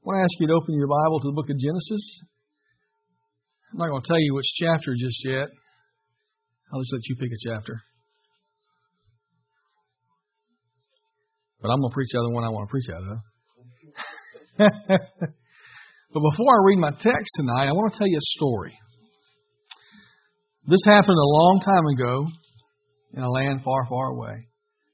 I want to ask you to open your Bible to the book of Genesis. I'm not going to tell you which chapter just yet. I'll just let you pick a chapter. But I'm going to preach out of the one I want to preach out of. But before I read my text tonight, I want to tell you a story. This happened a long time ago in a land far, far away.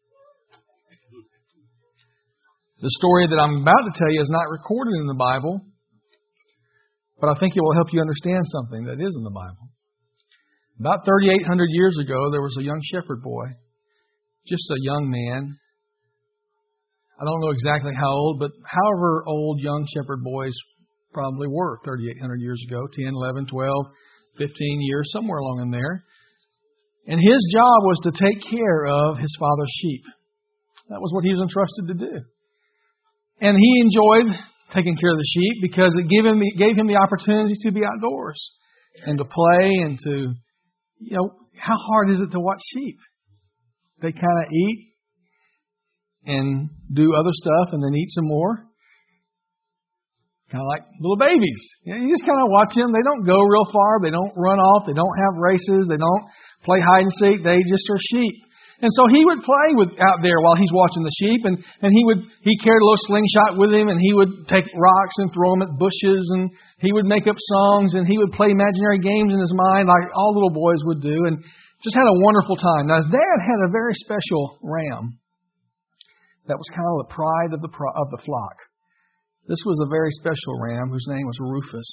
The story that I'm about to tell you is not recorded in the Bible, but I think it will help you understand something that is in the Bible. About 3,800 years ago, there was a young shepherd boy, just a young man. I don't know exactly how old, but however old young shepherd boys probably were 3,800 years ago, 10, 11, 12, 15 years, somewhere along in there. And his job was to take care of his father's sheep. That was what he was entrusted to do. And he enjoyed taking care of the sheep because it gave him the opportunity to be outdoors and to play and to, how hard is it to watch sheep? They kind of eat and do other stuff and then eat some more. Kind of like little babies. You just kind of watch them. They don't go real far. They don't run off. They don't have races. They don't play hide and seek. They just are sheep. And so he would play out there while he's watching the sheep, and he carried a little slingshot with him, and he would take rocks and throw them at bushes, and he would make up songs, and he would play imaginary games in his mind like all little boys would do, and just had a wonderful time. Now his dad had a very special ram that was kind of the pride of the flock. This was a very special ram whose name was Rufus.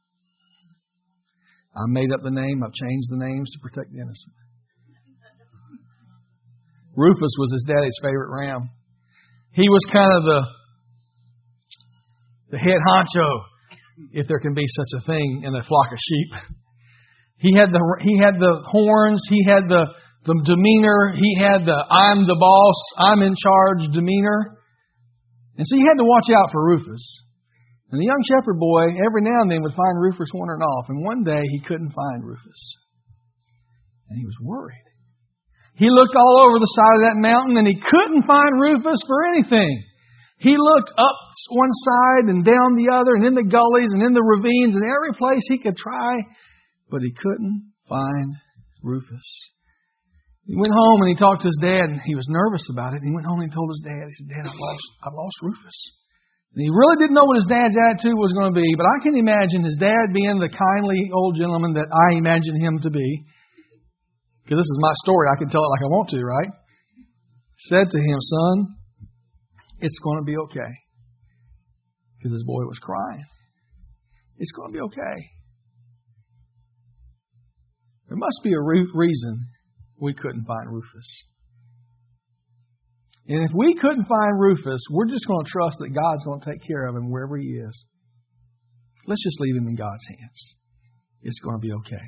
I made up the name. I've changed the names to protect the innocent. Rufus was his daddy's favorite ram. He was kind of the head honcho, if there can be such a thing in a flock of sheep. He had the horns. He had the demeanor. He had the I'm the boss, I'm in charge demeanor. And so you had to watch out for Rufus. And the young shepherd boy every now and then would find Rufus wandering off. And one day he couldn't find Rufus. And he was worried. He looked all over the side of that mountain and he couldn't find Rufus for anything. He looked up one side and down the other and in the gullies and in the ravines and every place he could try, but he couldn't find Rufus. He went home and he talked to his dad and he was nervous about it. He went home and he told his dad, he said, Dad, I've lost Rufus. And he really didn't know what his dad's attitude was going to be, but I can imagine his dad being the kindly old gentleman that I imagine him to be. Because this is my story, I can tell it like I want to, right? Said to him, son, it's going to be okay. Because his boy was crying. It's going to be okay. There must be a reason we couldn't find Rufus. And if we couldn't find Rufus, we're just going to trust that God's going to take care of him wherever he is. Let's just leave him in God's hands. It's going to be okay.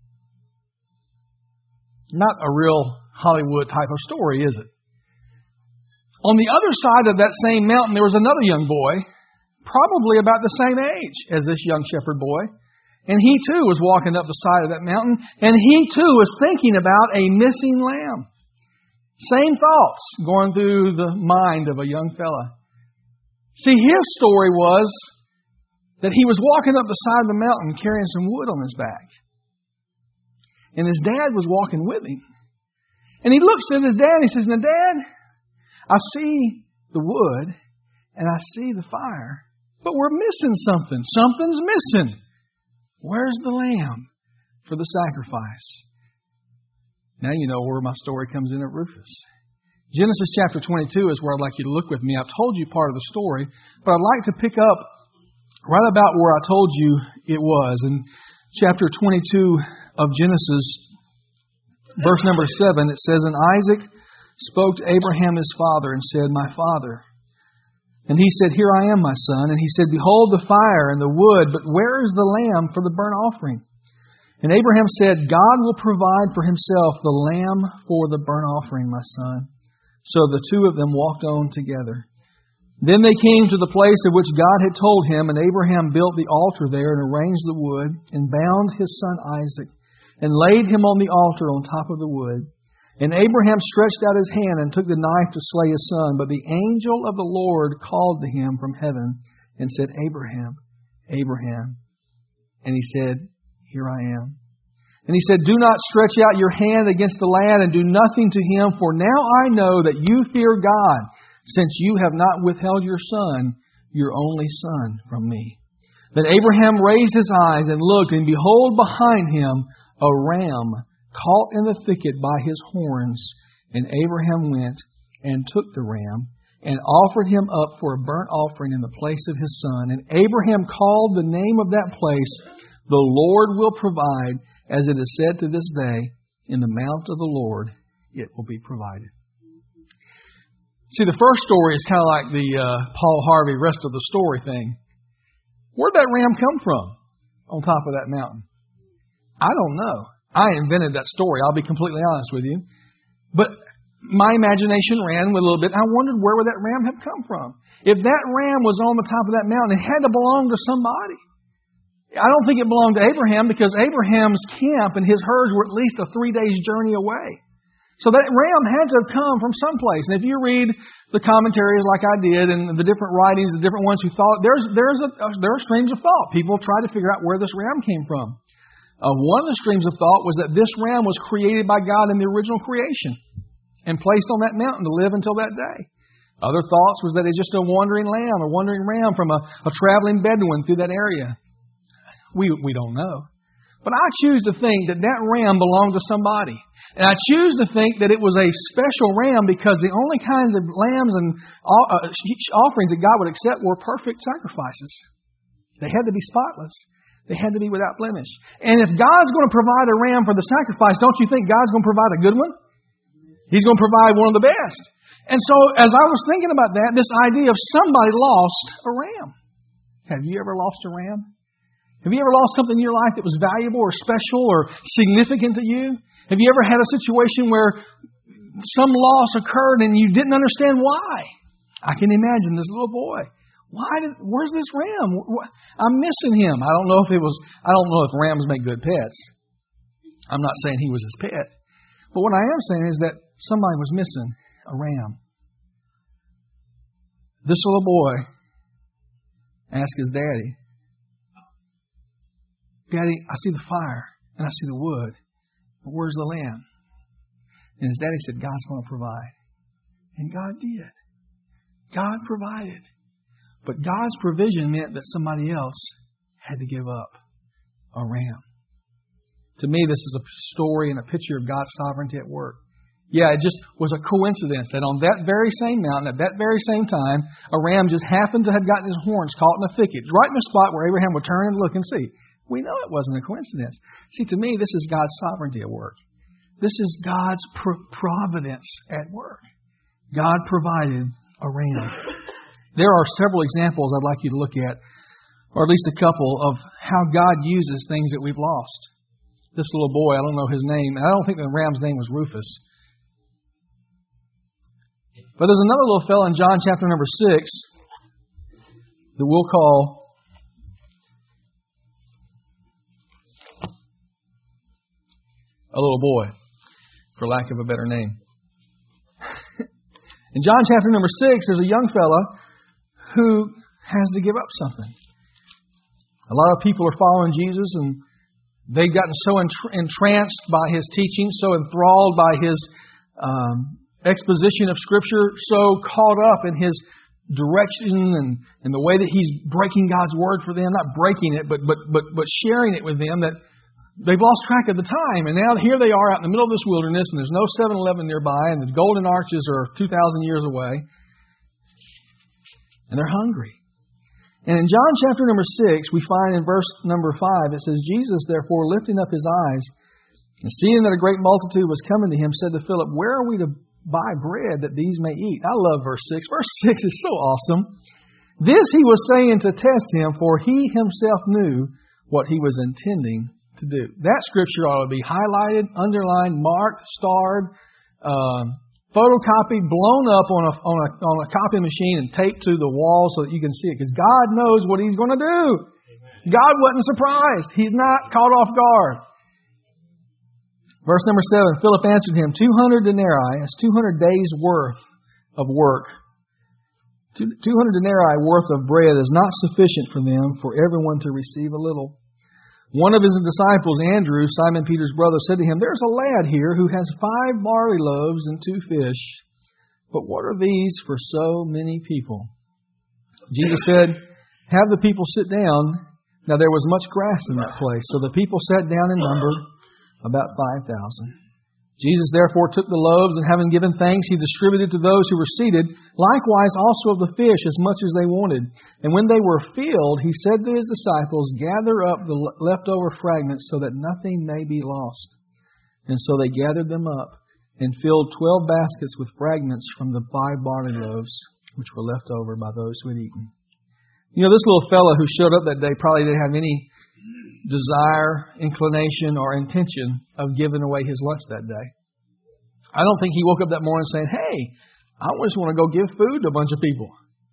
Not a real Hollywood type of story, is it? On the other side of that same mountain, there was another young boy, probably about the same age as this young shepherd boy. And he too was walking up the side of that mountain, and he too was thinking about a missing lamb. Same thoughts going through the mind of a young fella. See, his story was that he was walking up the side of the mountain carrying some wood on his back. And his dad was walking with him. And he looks at his dad and he says, now, Dad, I see the wood and I see the fire, but we're missing something. Something's missing. Where's the lamb for the sacrifice? Now you know where my story comes in at Rufus. Genesis chapter 22 is where I'd like you to look with me. I've told you part of the story, but I'd like to pick up right about where I told you it was. In chapter 22 of Genesis, verse number 7, it says, And Isaac spoke to Abraham his father and said, My father. And he said, Here I am, my son. And he said, Behold the fire and the wood, but where is the lamb for the burnt offering? And Abraham said, God will provide for himself the lamb for the burnt offering, my son. So the two of them walked on together. Then they came to the place of which God had told him, and Abraham built the altar there and arranged the wood and bound his son Isaac and laid him on the altar on top of the wood. And Abraham stretched out his hand and took the knife to slay his son. But the angel of the Lord called to him from heaven and said, Abraham, Abraham. And he said, Here I am. And he said, Do not stretch out your hand against the lad and do nothing to him, for now I know that you fear God, since you have not withheld your son, your only son, from me. Then Abraham raised his eyes and looked, and behold, behind him a ram caught in the thicket by his horns. And Abraham went and took the ram and offered him up for a burnt offering in the place of his son. And Abraham called the name of that place, The Lord will provide, as it is said to this day, in the mount of the Lord it will be provided. See, the first story is kind of like the Paul Harvey rest of the story thing. Where'd that ram come from on top of that mountain? I don't know. I invented that story. I'll be completely honest with you. But my imagination ran with a little bit. I wondered where would that ram have come from? If that ram was on the top of that mountain, it had to belong to somebody. I don't think it belonged to Abraham because Abraham's camp and his herds were at least a 3 days journey away. So that ram had to have come from someplace. And if you read the commentaries like I did and the different writings, the different ones who thought, there are streams of thought. People try to figure out where this ram came from. One of the streams of thought was that this ram was created by God in the original creation and placed on that mountain to live until that day. Other thoughts was that it's just a wandering lamb, a wandering ram from a traveling Bedouin through that area. We don't know. But I choose to think that that ram belonged to somebody. And I choose to think that it was a special ram because the only kinds of lambs and offerings that God would accept were perfect sacrifices. They had to be spotless. They had to be without blemish. And if God's going to provide a ram for the sacrifice, don't you think God's going to provide a good one? He's going to provide one of the best. And so as I was thinking about that, this idea of somebody lost a ram. Have you ever lost a ram? Have you ever lost something in your life that was valuable or special or significant to you? Have you ever had a situation where some loss occurred and you didn't understand why? I can imagine this little boy. Where's this ram? I'm missing him. I don't know if rams make good pets. I'm not saying he was his pet. But what I am saying is that somebody was missing a ram. This little boy asked his daddy, Daddy, I see the fire and I see the wood, but where's the lamb? And his daddy said, God's going to provide. And God did. God provided. But God's provision meant that somebody else had to give up a ram. To me, this is a story and a picture of God's sovereignty at work. Yeah, it just was a coincidence that on that very same mountain, at that very same time, a ram just happened to have gotten his horns caught in a thicket, right in the spot where Abraham would turn and look and see. We know it wasn't a coincidence. See, to me, this is God's sovereignty at work. This is God's providence at work. God provided a ram. There are several examples I'd like you to look at, or at least a couple, of how God uses things that we've lost. This little boy, I don't know his name, and I don't think the ram's name was Rufus. But there's another little fellow in John chapter number 6 that we'll call a little boy, for lack of a better name. In John chapter number 6, there's a young fella who has to give up something. A lot of people are following Jesus, and they've gotten so entranced by His teaching, so enthralled by His exposition of Scripture, so caught up in His direction and the way that He's breaking God's Word for them, not breaking it, but sharing it with them, that they've lost track of the time. And now here they are out in the middle of this wilderness, and there's no 7-Eleven nearby, and the golden arches are 2,000 years away. And they're hungry. And in John chapter number 6, we find in verse number 5, it says, Jesus, therefore, lifting up His eyes, and seeing that a great multitude was coming to Him, said to Philip, Where are we to buy bread that these may eat? I love verse 6. Verse 6 is so awesome. This He was saying to test Him, for He Himself knew what He was intending to do. That scripture ought to be highlighted, underlined, marked, starred, photocopied, blown up on a copy machine and taped to the wall so that you can see it. Because God knows what He's going to do. Amen. God wasn't surprised. He's not caught off guard. Verse number 7, Philip answered him, 200 denarii, that's 200 days' worth of work, 200 denarii worth of bread is not sufficient for them, for everyone to receive a little. One of his disciples, Andrew, Simon Peter's brother, said to him, "There's a lad here who has 5 barley loaves and 2 fish. But what are these for so many people?" Jesus said, "Have the people sit down." Now there was much grass in that place, so the people sat down in number, about 5,000. Jesus therefore took the loaves, and having given thanks, He distributed to those who were seated, likewise also of the fish, as much as they wanted. And when they were filled, He said to His disciples, "Gather up the leftover fragments, so that nothing may be lost." And so they gathered them up, and filled 12 baskets with fragments from the 5 barley loaves, which were left over by those who had eaten. You know, this little fellow who showed up that day probably didn't have any desire, inclination, or intention of giving away his lunch that day. I don't think he woke up that morning saying, "Hey, I just want to go give food to a bunch of people."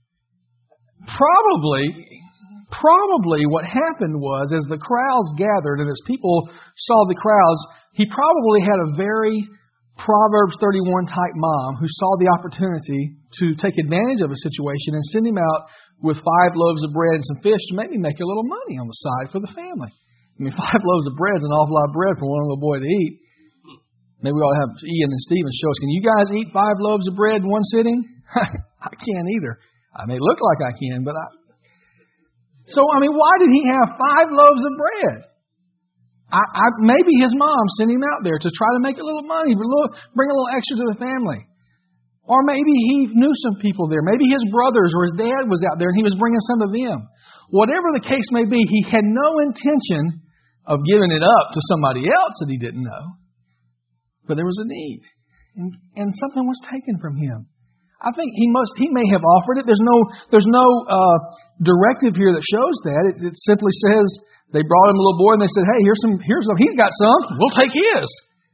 Probably what happened was, as the crowds gathered and as people saw the crowds, he probably had a very Proverbs 31 type mom who saw the opportunity to take advantage of a situation and send him out with 5 loaves of bread and some fish to maybe make a little money on the side for the family. I mean, 5 loaves of bread is an awful lot of bread for one little boy to eat. Maybe we ought to have Ian and Stephen show us. Can you guys eat 5 loaves of bread in one sitting? I can't either. I may look like I can, but So, why did he have 5 loaves of bread? Maybe his mom sent him out there to try to make a little money, bring a little extra to the family. Or maybe he knew some people there. Maybe his brothers or his dad was out there and he was bringing some of them. Whatever the case may be, he had no intention of giving it up to somebody else that he didn't know. But there was a need. And something was taken from him. I think he may have offered it. There's no directive here that shows that. It simply says they brought him a little boy and they said, "Hey, here's some. He's got some. We'll take his."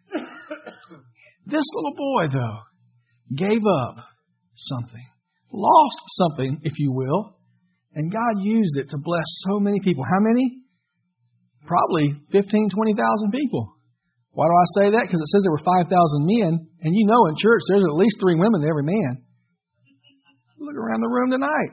This little boy, though, gave up something, lost something, if you will, and God used it to bless so many people. How many? Probably 15,000, 20,000 people. Why do I say that? Because it says there were 5,000 men, and you know in church there's at least 3 women to every man. Look around the room tonight.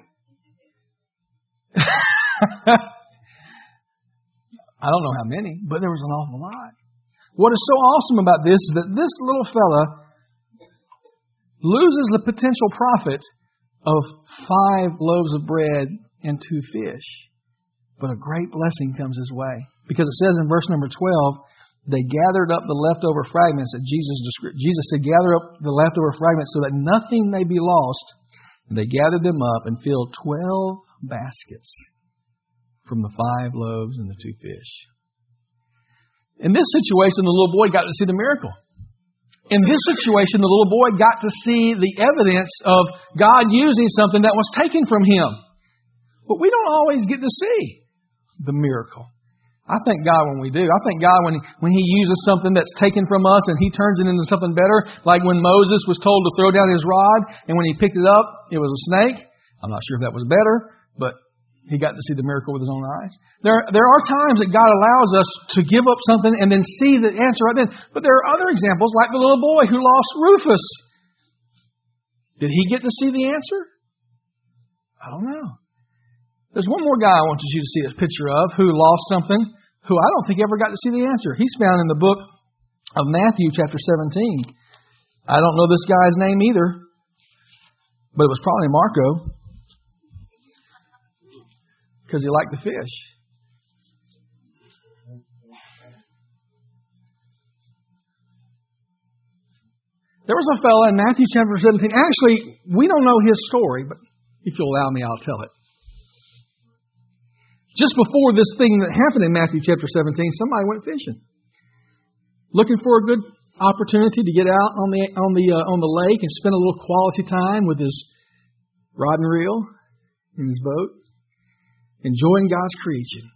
I don't know how many, but there was an awful lot. What is so awesome about this is that this little fella loses the potential profit of 5 loaves of bread and 2 fish. But a great blessing comes his way. Because it says in verse number 12, they gathered up the leftover fragments that Jesus said, "Gather up the leftover fragments so that nothing may be lost." And they gathered them up and filled 12 baskets from the 5 loaves and the 2 fish. In this situation, the little boy got to see the miracle. In this situation, the little boy got to see the evidence of God using something that was taken from him. But we don't always get to see the miracle. I thank God when we do. I thank God when He uses something that's taken from us and He turns it into something better. Like when Moses was told to throw down his rod, and when he picked it up, it was a snake. I'm not sure if that was better, but he got to see the miracle with his own eyes. There are times that God allows us to give up something and then see the answer right then. But there are other examples, like the little boy who lost Rufus. Did he get to see the answer? I don't know. There's one more guy I want you to see a picture of who lost something, who I don't think ever got to see the answer. He's found in the book of Matthew chapter 17. I don't know this guy's name either, but it was probably Marco, because he liked to fish. There was a fellow in Matthew chapter 17. Actually, we don't know his story, but if you'll allow me, I'll tell it. Just before this thing that happened in Matthew chapter 17, somebody went fishing, looking for a good opportunity to get out on the lake and spend a little quality time with his rod and reel in his boat, enjoying God's creation.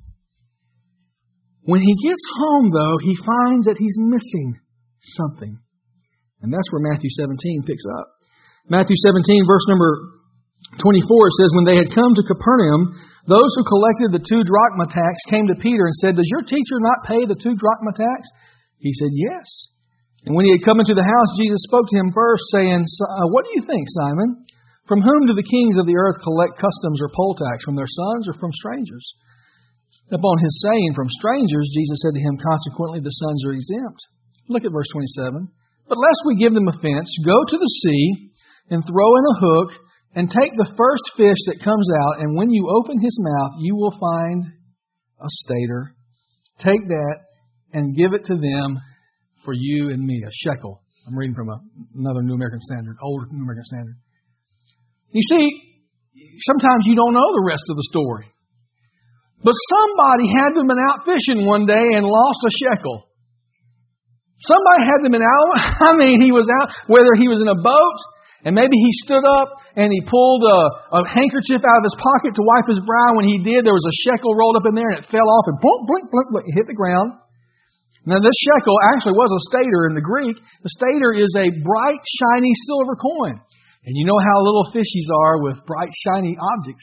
When he gets home, though, he finds that he's missing something. And that's where Matthew 17 picks up. Matthew 17, verse number 24, it says, "When they had come to Capernaum, those who collected the 2 drachma tax came to Peter and said, 'Does your teacher not pay the 2 drachma tax?' He said, 'Yes.' And when he had come into the house, Jesus spoke to him first, saying, 'What do you think, Simon? From whom do the kings of the earth collect customs or poll tax? From their sons or from strangers? Upon his saying, from strangers, Jesus said to him, consequently, the sons are exempt. Look at verse 27. But lest we give them offense, go to the sea and throw in a hook and take the first fish that comes out, and when you open his mouth, you will find a stater. Take that and give it to them for you and me, a shekel. I'm reading from another New American Standard, old New American Standard. You see, sometimes you don't know the rest of the story. But somebody had to have been out fishing one day and lost a shekel. Somebody had to have been out. I mean, he was out, whether he was in a boat, and maybe he stood up and he pulled a handkerchief out of his pocket to wipe his brow. When he did, there was a shekel rolled up in there and it fell off and blunk, blunk, blunk, blunk, it hit the ground. Now, this shekel actually was a stater in the Greek. The stater is a bright, shiny silver coin. And you know how little fishies are with bright, shiny objects.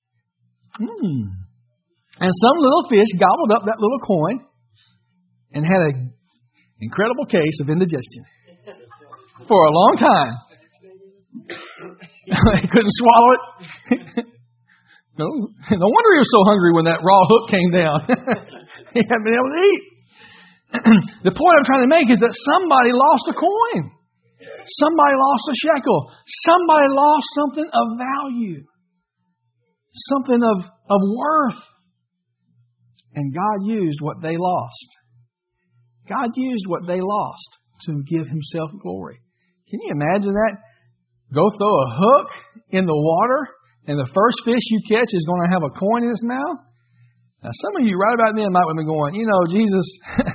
And some little fish gobbled up that little coin and had an incredible case of indigestion for a long time. He couldn't swallow it. No wonder he was so hungry when that raw hook came down. He hadn't been able to eat. The point I'm trying to make is that somebody lost a coin. Somebody lost a shekel. Somebody lost something of value. Something of worth. And God used what they lost. God used what they lost to give Himself glory. Can you imagine that? Go throw a hook in the water, and the first fish you catch is going to have a coin in its mouth? Now, some of you right about then might be going, you know, Jesus...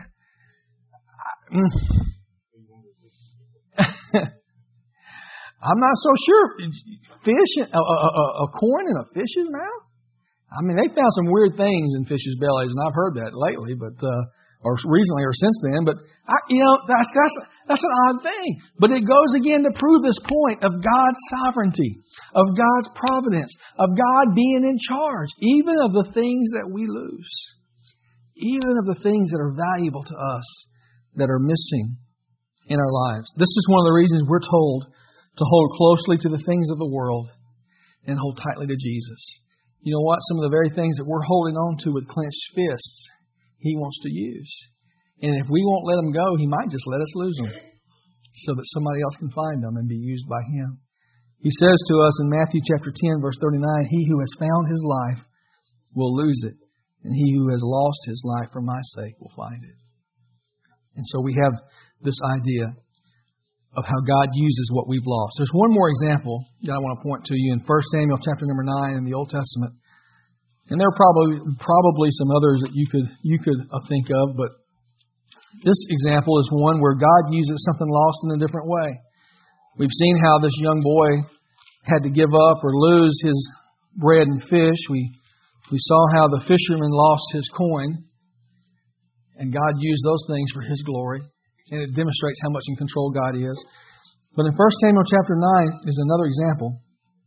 I'm not so sure. Fish, a coin in a fish's mouth? I mean, they found some weird things in fish's bellies, and I've heard that lately, but or recently or since then. But that's an odd thing. But it goes again to prove this point of God's sovereignty, of God's providence, of God being in charge, even of the things that we lose, even of the things that are valuable to us that are missing in our lives. This is one of the reasons we're told to hold closely to the things of the world and hold tightly to Jesus. You know what? Some of the very things that we're holding on to with clenched fists, He wants to use. And if we won't let them go, He might just let us lose them so that somebody else can find them and be used by Him. He says to us in Matthew chapter 10, verse 39, He who has found his life will lose it, and he who has lost his life for my sake will find it. And so we have this idea of how God uses what we've lost. There's one more example that I want to point to you in 1 Samuel chapter number 9 in the Old Testament. And there are probably some others that you could think of, but this example is one where God uses something lost in a different way. We've seen how this young boy had to give up or lose his bread and fish. We saw how the fisherman lost his coin, and God used those things for His glory. And it demonstrates how much in control God is. But in 1 Samuel chapter 9 is another example.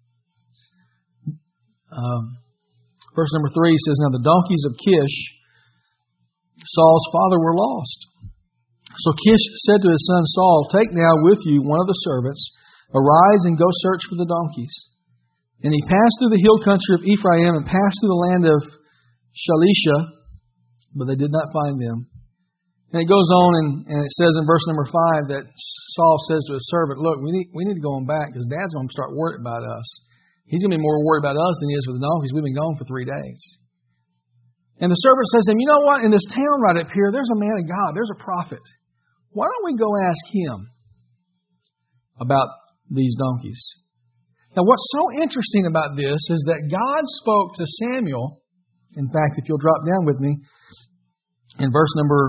Verse number 3 says, Now the donkeys of Kish, Saul's father, were lost. So Kish said to his son Saul, Take now with you one of the servants, arise and go search for the donkeys. And he passed through the hill country of Ephraim and passed through the land of Shalisha, but they did not find them. And it goes on and it says in verse number 5 that Saul says to his servant, Look, we need to go on back because Dad's going to start worried about us. He's going to be more worried about us than he is with the donkeys. We've been gone for 3 days. And the servant says to him, You know what? In this town right up here, there's a man of God. There's a prophet. Why don't we go ask him about these donkeys? Now, what's so interesting about this is that God spoke to Samuel. In fact, if you'll drop down with me, in verse number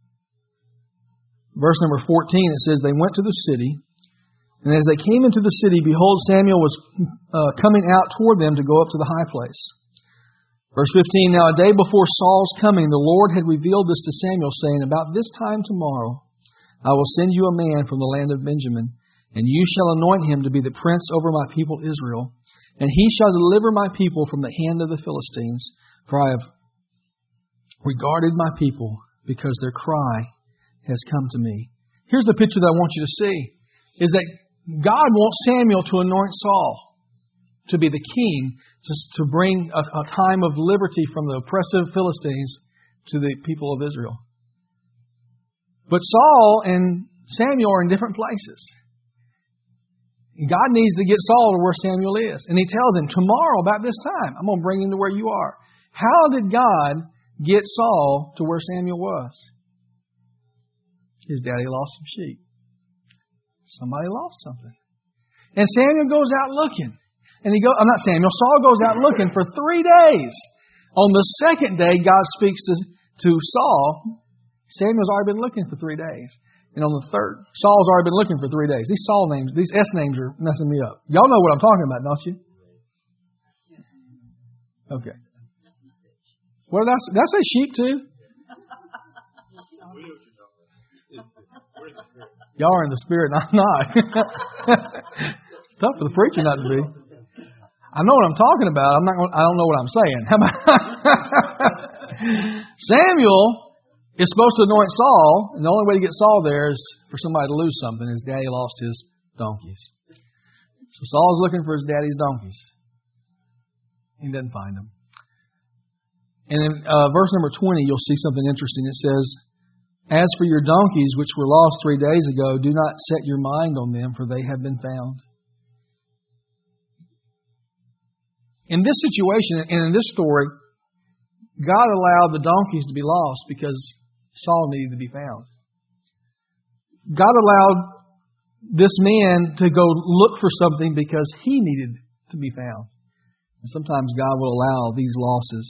14, it says, They went to the city, and as they came into the city, behold, Samuel was coming out toward them to go up to the high place. Verse 15, Now a day before Saul's coming, the Lord had revealed this to Samuel, saying, About this time tomorrow I will send you a man from the land of Benjamin, and you shall anoint him to be the prince over my people Israel, and he shall deliver my people from the hand of the Philistines, for I have regarded my people, because their cry has come to me. Here's the picture that I want you to see, is that God wants Samuel to anoint Saul. to be the king, to bring a time of liberty from the oppressive Philistines to the people of Israel. But Saul and Samuel are in different places. God needs to get Saul to where Samuel is. And He tells him, tomorrow about this time, I'm going to bring him to where you are. How did God get Saul to where Samuel was? His daddy lost some sheep. Somebody lost something. And Samuel goes out looking. And Saul goes out looking for 3 days. On the second day, God speaks to Saul. Samuel's already been looking for 3 days. And on the third, Saul's already been looking for 3 days. These Saul names, these S names are messing me up. Y'all know what I'm talking about, don't you? Okay. What did I say sheep too? Y'all are in the spirit and I'm not. It's tough for the preacher not to be. I know what I'm talking about. I don't know what I'm saying. How about Samuel is supposed to anoint Saul, and the only way to get Saul there is for somebody to lose something. His daddy lost his donkeys. So Saul's looking for his daddy's donkeys. He doesn't find them. And in verse number 20, you'll see something interesting. It says, as for your donkeys, which were lost 3 days ago, do not set your mind on them, for they have been found. In this situation, and in this story, God allowed the donkeys to be lost because Saul needed to be found. God allowed this man to go look for something because he needed to be found. And sometimes God will allow these losses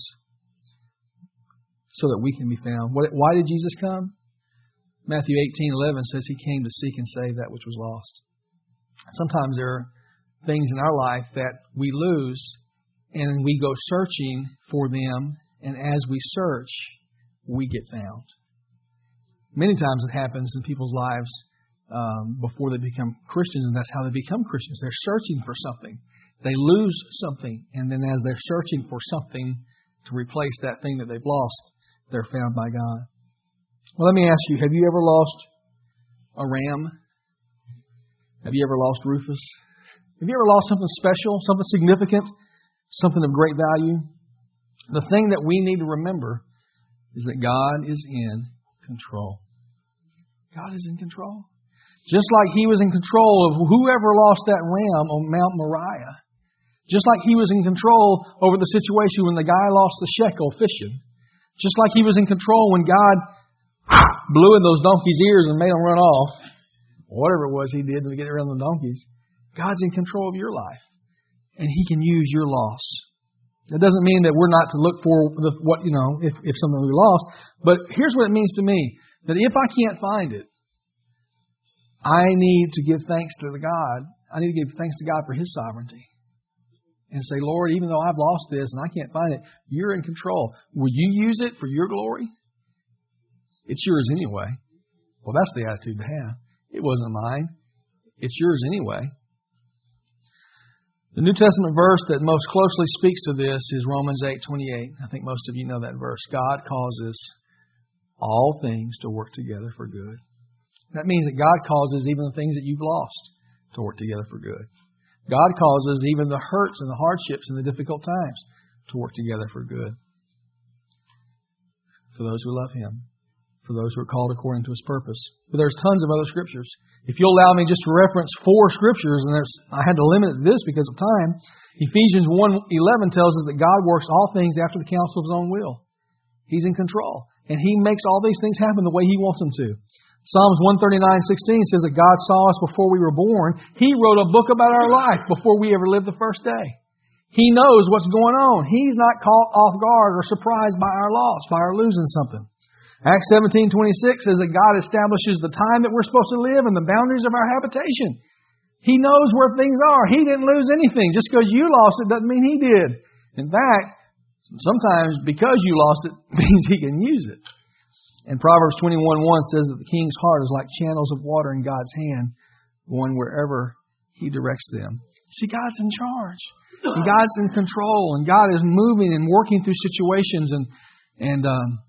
so that we can be found. Why did Jesus come? Matthew 18:11 says He came to seek and save that which was lost. Sometimes there are things in our life that we lose and we go searching for them, and as we search, we get found. Many times it happens in people's lives before they become Christians, and that's how they become Christians. They're searching for something. They lose something, and then as they're searching for something to replace that thing that they've lost, they're found by God. Well, let me ask you, have you ever lost a ram? Have you ever lost Rufus? Have you ever lost something special, something significant, something of great value? The thing that we need to remember is that God is in control. God is in control. Just like He was in control of whoever lost that ram on Mount Moriah. Just like He was in control over the situation when the guy lost the shekel fishing. Just like He was in control when God blew in those donkeys' ears and made them run off. Whatever it was He did to get rid of the donkeys. God's in control of your life. And He can use your loss. That doesn't mean that we're not to look for if something we lost. But here's what it means to me. That if I can't find it, I need to give thanks to God. I need to give thanks to God for His sovereignty. And say, Lord, even though I've lost this and I can't find it, You're in control. Will You use it for Your glory? It's Yours anyway. Well, that's the attitude to have. It wasn't mine. It's Yours anyway. The New Testament verse that most closely speaks to this is Romans 8:28. I think most of you know that verse. God causes all things to work together for good. That means that God causes even the things that you've lost to work together for good. God causes even the hurts and the hardships and the difficult times to work together for good. For those who love Him. For those who are called according to His purpose. But there's tons of other scriptures. If you'll allow me just to reference 4 scriptures, and I had to limit it to this because of time. Ephesians 1:11 tells us that God works all things after the counsel of His own will. He's in control. And He makes all these things happen the way He wants them to. Psalms 139:16 says that God saw us before we were born. He wrote a book about our life before we ever lived the first day. He knows what's going on. He's not caught off guard or surprised by our loss, by our losing something. Acts 17:26 says that God establishes the time that we're supposed to live and the boundaries of our habitation. He knows where things are. He didn't lose anything. Just because you lost it doesn't mean He did. In fact, sometimes because you lost it means He can use it. And Proverbs 21:1 says that the king's heart is like channels of water in God's hand, going wherever He directs them. See, God's in charge. And God's in control. And God is moving and working through situations. And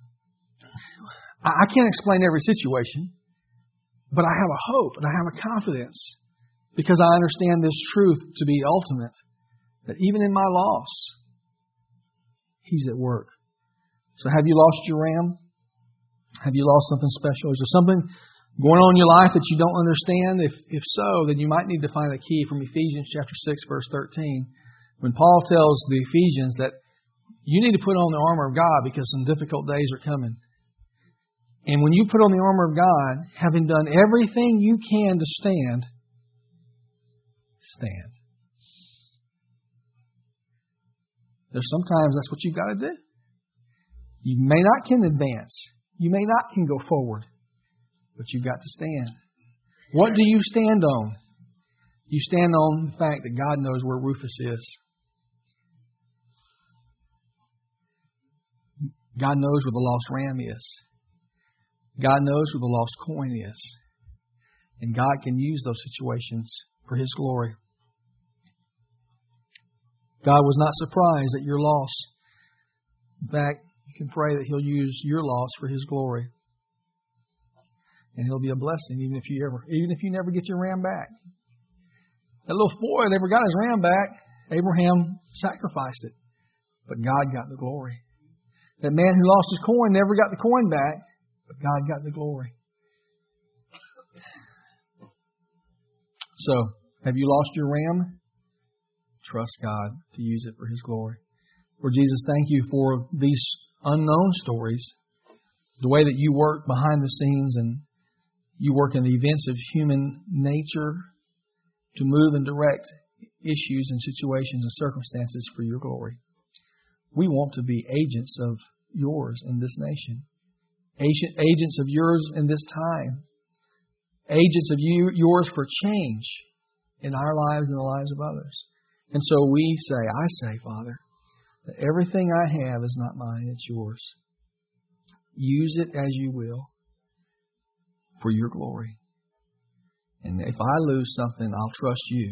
I can't explain every situation, but I have a hope and I have a confidence because I understand this truth to be ultimate, that even in my loss, He's at work. So have you lost your ram? Have you lost something special? Is there something going on in your life that you don't understand? If so, then you might need to find a key from Ephesians chapter 6, verse 13. When Paul tells the Ephesians that you need to put on the armor of God because some difficult days are coming. And when you put on the armor of God, having done everything you can to stand, stand. There's sometimes that's what you've got to do. You may not can advance. You may not can go forward. But you've got to stand. What do you stand on? You stand on the fact that God knows where Rufus is. God knows where the lost ram is. God knows where the lost coin is. And God can use those situations for His glory. God was not surprised at your loss. In fact, you can pray that He'll use your loss for His glory. And He'll be a blessing even if you never get your ram back. That little boy never got his ram back. Abraham sacrificed it. But God got the glory. That man who lost his coin never got the coin back. But God got the glory. So, have you lost your ram? Trust God to use it for His glory. Lord Jesus, thank You for these unknown stories. The way that You work behind the scenes and You work in the events of human nature to move and direct issues and situations and circumstances for Your glory. We want to be agents of Yours in this nation. Agents of Yours in this time. Agents of Yours for change in our lives and the lives of others. And so I say, Father, that everything I have is not mine, it's Yours. Use it as You will for Your glory. And if I lose something, I'll trust You.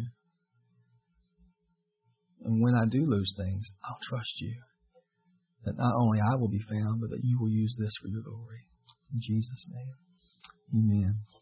And when I do lose things, I'll trust You. That not only I will be found, but that You will use this for Your glory. In Jesus' name, amen.